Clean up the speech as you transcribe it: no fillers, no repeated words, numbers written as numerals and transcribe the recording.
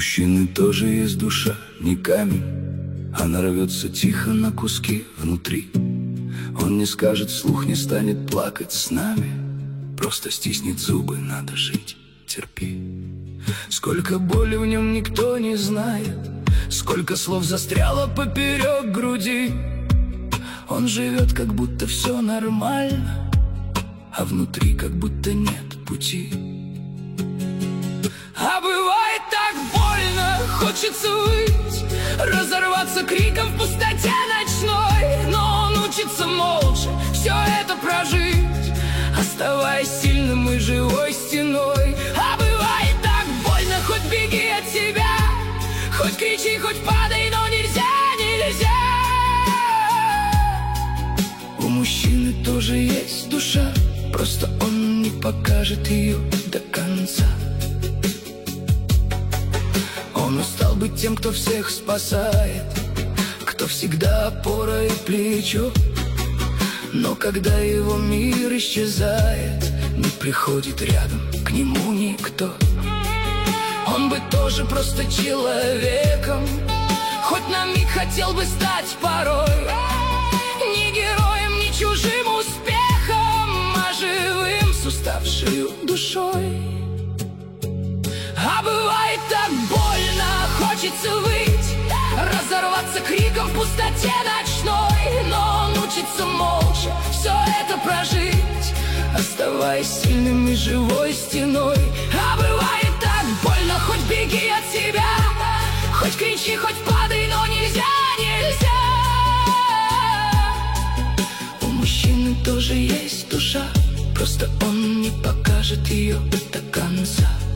мужчины тоже есть душа, не камень. Она рвется тихо на куски внутри. Он не скажет вслух, не станет плакать с нами. Просто стиснет зубы, надо жить, терпи. Сколько боли в нем никто не знает, сколько слов застряло поперек груди. Он живет, как будто все нормально, а внутри как будто нет пути. А бывает так больно, хочется выть, разорваться криком в пустоте ночной. Но он учится молча все это прожить, оставаясь сильным и живой стеной. А бывает так больно, хоть беги от себя, хоть кричи, хоть падай, но нельзя, нельзя. У мужчины тоже есть душа, просто он не покажет ее до конца. Он устал быть тем, кто всех спасает, кто всегда опора и плечо. Но когда его мир исчезает, не приходит рядом к нему никто. Он бы тоже просто человеком, хоть на миг хотел бы стать порой не героем, не чужим успехом, а живым с уставшей душой. А бывает так больно, хочется выть, разорваться криком в пустоте ночной. Но он учится молча все это прожить, оставаясь сильным и живой стеной. А бывает так больно, хоть беги от себя, хоть кричи, хоть падай, но нельзя, нельзя. У мужчины тоже есть душа, просто он не покажет ее до конца.